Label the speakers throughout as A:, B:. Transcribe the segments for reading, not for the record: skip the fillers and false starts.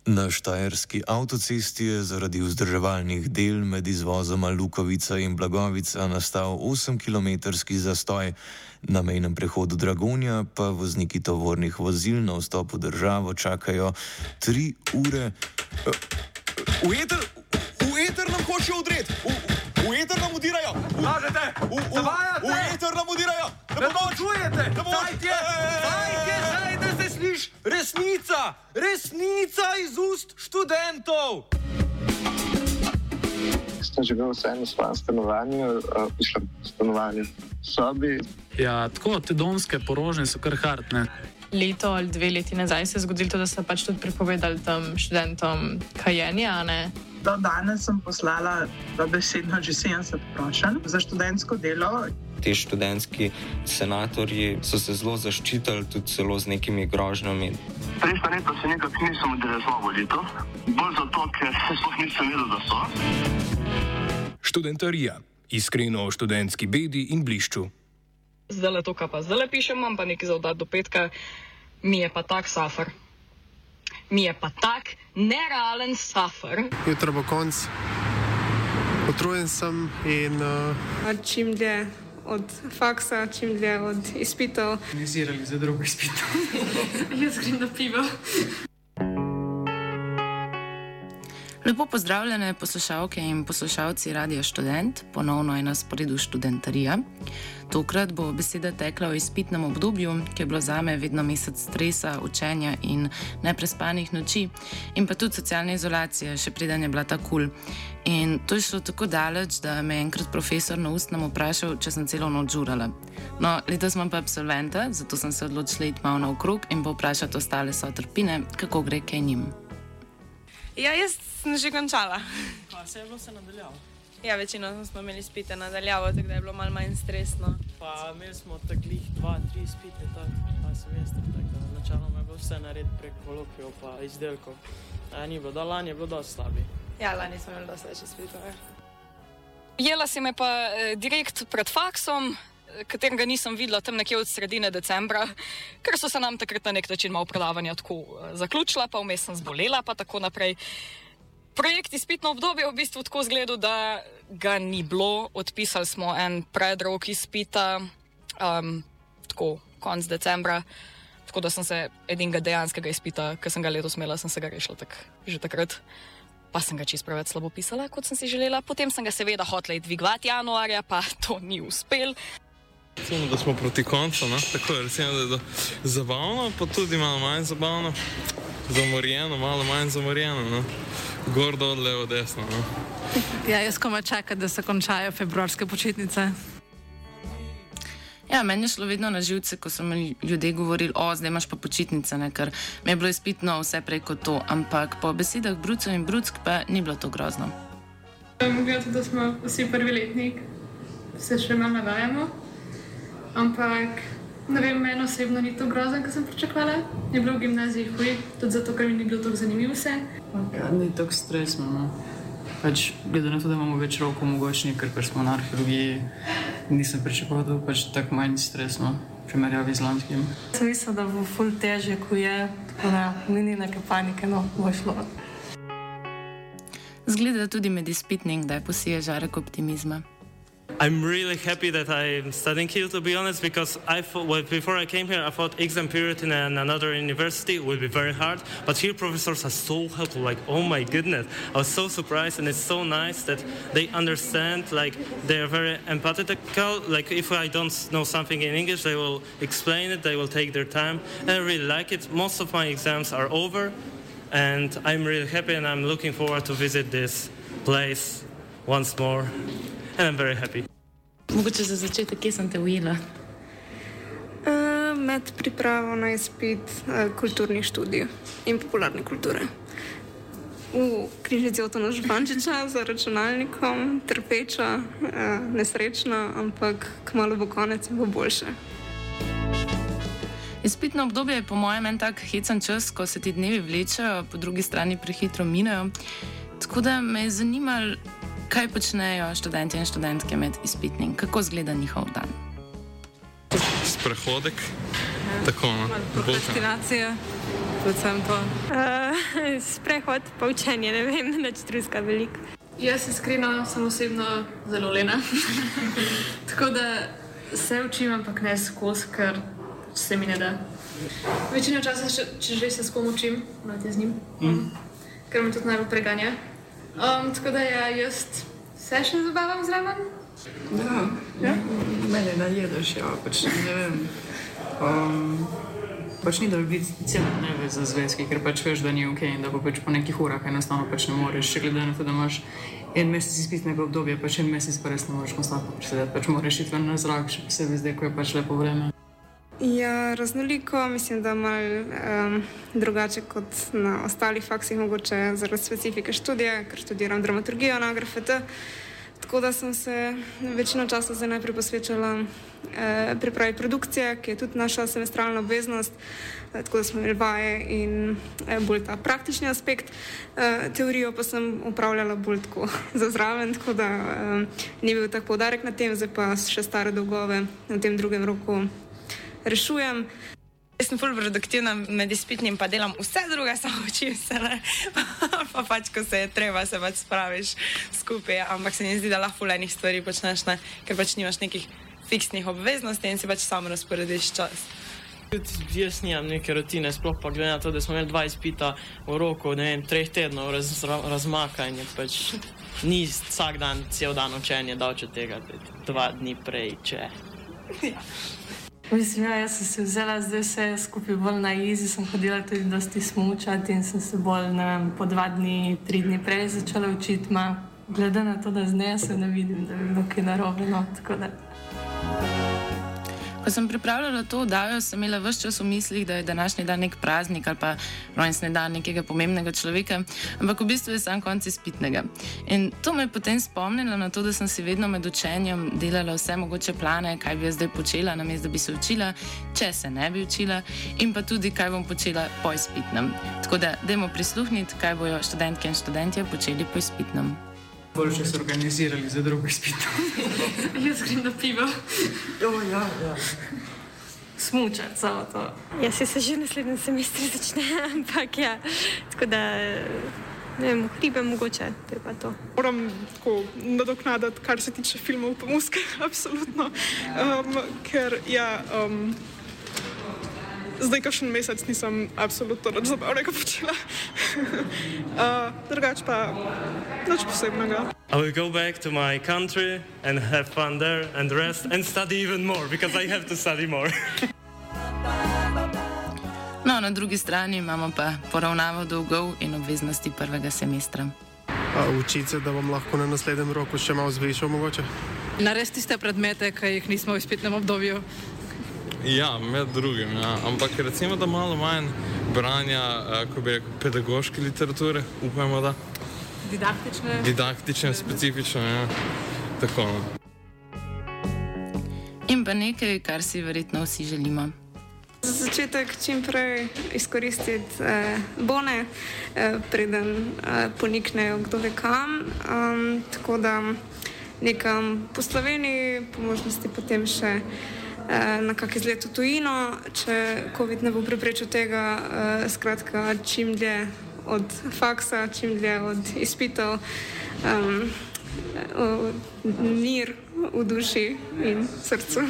A: Na štajerski avtocesti je zaradi vzdrževalnih del med izvozoma Lukovica in Blagovica nastal 8-kilometrski zastoj. Na mejnem prehodu Dragonja pa vozniki tovornih vozil na vstop v državo čakajo 3 ure. V eter nam hočejo udreti! V eter nam udirajo!
B: Lažete! Zavajate!
A: V eter nam udirajo!
B: Da čujete! Dajte, da se sliši resnica! Resnica iz ust študentov!
C: Sem živel vseeno v svojem stanovanju, sobi.
D: Ja, tako, te domske porožne so kar hardne.
E: Leto ali 2 leti nazaj se je zgodilo to, da so pač tudi prepovedali tam študentom kajenje, a ne?
F: Do danes sem poslala dobesedno že 70 prošenj za študentsko delo.
G: Ti študentski senatorji so se zelo zaščitili, tudi celo z nekimi grožnjami.
H: Prejšnja leta se nekako nisem udeležil volitev, bolj zato, ker se sploh nisem vedel, da so.
I: Študentarija. Iskreno o študentski bedi in blišču.
J: Zdaj to, kar pa zdaj pišem, imam pa nekaj za oddati do petka, mi je pa tak safar. Mi je pa tak nerealen safar.
K: Jutro bo konc, utrujen sem in...
L: Čim dlje od faksa, čim dlje od izpitov.
M: Organizirali za drugo izpitov.
L: Jaz grem na pivo.
N: Lepo pozdravljene poslušalke in poslušalci Radia Študent, ponovno je na sporedu Študentarija. Tokrat bo beseda tekla o izpitnem obdobju, ki je bilo zame vedno mesec stresa, učenja in neprespanih noči, in pa tudi socialne izolacije, še preden je bila ta kul. In to je šlo tako daleč, da me je enkrat profesor na ustnem vprašal, če sem celo noč žurala. No, letos imam pa absolventa, zato sem se odločila iti malo naokrog in povprašati ostale sotrpine, kako gre kaj njim.
O: Ja, jaz sem že končala.
M: Pa se je bilo vse nadaljavo?
O: Ja, večino smo imeli izpite nadaljavo, tako da je bilo malo manj stresno.
M: Pa imeli smo taklih 2-3 izpite, ta semester, tako da načaloma je bilo vse nared prek kolokvijev pa izdelkov. Ni bilo, lani je bilo dosti slabi.
O: Ja, lani smo imeli dosti več izpitov.
J: Jela si me pa direkt pred faksom, katerega nisem videla tam nekje od sredine decembra, ker so se nam takrat na nek način malo predavanja tako zaključila, pa vmes sem zbolela, pa tako naprej. Projekt izpitno obdobje v bistvu tako izgledal, da ga ni bilo. Odpisali smo en predrok izpita, tako konc decembra, tako da sem se edinega dejanskega izpita, ki sem ga letos imela, sem se ga rešila že takrat. Pa sem ga čisto preveč slabo pisala, kot sem si želela. Potem sem ga seveda hotela dvigovati januarja, pa to ni uspel.
P: Recimo, da smo proti koncu, no? Tako je, recimo, da je to zabavno, pa tudi malo manj zabavno, zamorjeno, malo manj zamorjeno, no? Gor dol, levo, desno, no?
Q: Ja, jaz komaj čakam, da se končajo februarske počitnice.
N: Ja, meni je šlo vedno na živce, ko so mi ljudje govorili, zdaj imaš pa počitnice, ne, ker mi je bilo izpitno vse prej kot to, ampak po besedah brucev in bruck pa ni bilo to grozno.
L: Gledam, da smo vsi prvi letnik, se še malo navajamo, ampak ne vem, meni osebno ni to grozno, kar sem pričakovala. Je bilo v gimnaziji huj, tudi zato, ker mi ni bilo tako zanimivo vse.
M: Ja, ni tako stresno, no. Pač, glede na to, da imamo več rokov mogočni, ker smo na arheologiji, nisem pričakoval, da bo pač tako manj stresno, v primerjavi z lanskim.
Q: Sem mislila, da bo ful težje, ko je, tako da ni neke panike, no, bo šlo.
N: Zgleda tudi med izpitnim, da je posije žarek optimizma.
R: I'm really happy that I'm studying here, to be honest, because I thought, well, before I came here, I thought exam period in another university would be very hard, but here professors are so helpful, like, oh my goodness, I was so surprised, and it's so nice that they understand, like, they're very empathetic, like, if I don't know something in English, they will explain it, they will take their time, and I really like it. Most of my exams are over, and I'm really happy, and I'm looking forward to visit this place once more. And I'm very happy.
N: Mogoče za začetek, kje sem te ujela?
L: Med pripravo na izpit kulturnih študij in popularne kulture. V knjižnici Otona Župančiča za računalnikom, trpeča, nesrečna, ampak kmalu bo konec in bo boljše.
N: Izpitno obdobje je po mojem en tak hecen čas, ko se ti dnevi vlečejo, po drugi strani prehitro minejo. Tako da me je zanimalo, kaj počnejo študenti in študentke med izpitnim? Kako izgleda njihov dan?
P: Sprehodek, tako, no.
Q: Prokrastinacija, predvsem to.
L: sprehod, pa učenje, ne vem, nič drugega veliko.
Q: Jaz iskreno sem osebno zelo lena. Tako da se učim, ampak ne skozi, ker se mi ne da. Večino časa, če že se s kom učim, znate z njim, ker me tudi najbolj preganja. Tako da jaz se še zabavam zraven.
M: Ja. Mene najedeš, ja, pač ne vem. Pač ni da bi biti celo dneve za zvezki, ker pač veš, da ni ok in da pa pač po nekih urah enostavno pač ne moreš, še glede na to, da imaš en mesec izpitnega obdobja, pač en mesec pa res ne moreš konstantno presedeti, pač moraš iti ven na zrak, še posebej zdaj, ko je pač lepo vreme.
L: Ja, raznoliko, mislim, da malo drugače kot na ostalih faksih, mogoče zaradi specifike študija, ker študiram dramaturgijo na GRFT. Tako da sem se večino časa zdaj najprej posvečala pripravi produkcije, ki je tudi naša semestralna obveznost, tako da smo imeli vaje in bolj ta praktični aspekt. Teorijo pa sem upravljala bolj tako za zraven, tako da ni bil tak poudarek na tem, zdaj pa še stare dolgove na tem drugem roku rešujem.
O: Jaz sem ful produktivna med izpitnim, pa delam vse druge, samo učim se, ne? Pa pač, ko se je treba, se pač spraviš skupaj, ampak se mi zdi, da lahko ful enih stvari počneš, ne? Ker pač nimaš nekih fiksnih obveznosti in si pač sam razporediš čas.
B: Jaz nimam neke rutine, sploh pa glede na to, da smo imeli 2 izpita v roku, ne vem, 3 tednov razmakanja, pač ni vsak dan, cel dan učenje, daleč od tega, 2 dni prej, če.
Q: Mislim, ja, jaz sem se vzela zdaj vse skupaj bolj na easy, sem hodila tudi dosti smučati in sem se bolj, ne vem, po 2 dni, 3 dni prej začela učiti, glede na to, da zdaj se ne vidim, da bi bilo kaj narobe, no, tako da.
N: Ko sem pripravljala to oddajo, sem imela ves čas v mislih, da je današnji dan nek praznik ali pa rojstni dan nekega pomembnega človeka, ampak v bistvu je sam konec izpitnega. In to me je potem spomnilo na to, da sem si vedno med učenjem delala vse mogoče plane, kaj bi jaz zdaj počela, namesto da bi se učila, če se ne bi učila, in pa tudi, kaj bom počela po izpitnem. Tako da, dajmo prisluhniti, kaj bojo študentke in študentje počeli po izpitnem.
M: Bolj še se organizirali za drugo izpito.
Q: Jaz grem na pivo.
M: Ja.
Q: Smučati, samo to.
L: Jaz se že v naslednjem semestru začne, ampak ja, tako da, ne vem, hribe mogoče, to je pa to.
F: Moram tako nadoknaditi, kar se tiče filmov pa muzike, absolutno, ker ja, zdaj kakšen mesec nisem absolutno nič zabavnega počela. Drugač pa nič posebnega.
R: I will go back to my country and have fun there and rest and study even more, because I have to study more.
N: No, na drugi strani imamo pa poravnavo dolgov in obveznosti prvega semestra.
K: Učiti se, da bom lahko na naslednjem roku še malo zvišal mogoče?
M: Narediti tiste predmete, ki jih nismo v izpitnem obdobju.
P: Ja, med drugim, ja. Ampak recimo, da malo manj branja, ko bi rekel, pedagoške literature, upajmo, da. Didaktične, specifične, ja. Tako.
N: In pa nekaj, kar si verjetno vsi želimo.
L: Za začetek čim prej izkoristiti bone, preden poniknejo kdo ve kam, tako da nekam po Sloveniji, po možnosti potem še na kak izlet v tujino, če COVID ne bo preprečil tega, skratka čim dlje od faksa, čim dlje od izpitov, mir v duši in srcu.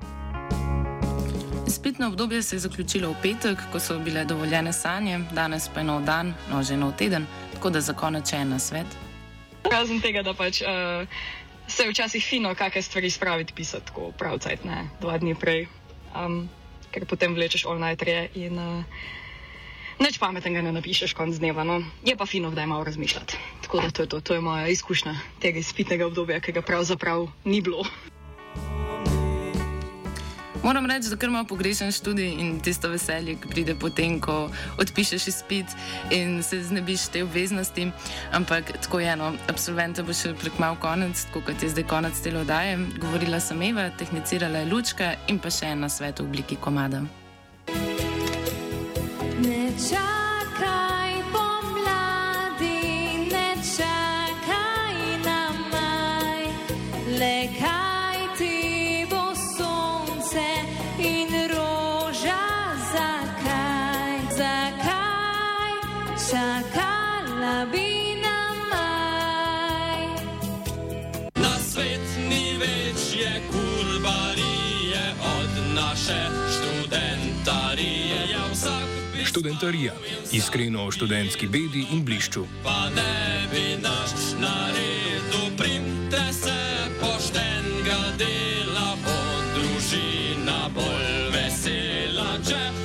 N: Izpitno obdobje se je zaključilo v petek, ko so bile dovoljene sanje, danes pa je nov dan, no že nov teden, tako da za konec še en nasvet.
J: Razen tega, da pač se je včasih fino kakšne stvari spraviti pisati, tako pravcajt, ne, 2 dni prej, ker potem vlečeš all-nighterje in nič pametnega ne napišeš konc dneva, no. Je pa fino, da je malo razmišljati. Tako da to je moja izkušnja tega izpitnega obdobja, ki ga pravzaprav ni bilo.
N: Moram reči, da kar malo pogrešam študij in tisto veselje, ki pride potem, ko odpišeš izpit in se znebiš te obveznosti, ampak tako je, no, absolventa bo še prekmalu konec, tako kot je zdaj konec te oddaje. Govorila sem Eva, tehnicirala je Lučka in pa še en nasvet v obliki komada.
S: Ne čakaj pomladi, ne čakaj na maj, le kaj ti bo sonce in roža, zakaj, zakaj čakaj. labina maj.
T: Na svet ni večje kurbarije od naše študentarije. Ja, vsak bi
I: Študentarija. Iskreno o študentski bedi in blišču.
T: pa ne bi naš naredil, primte se poštenega dela, bo družina bolj vesela, če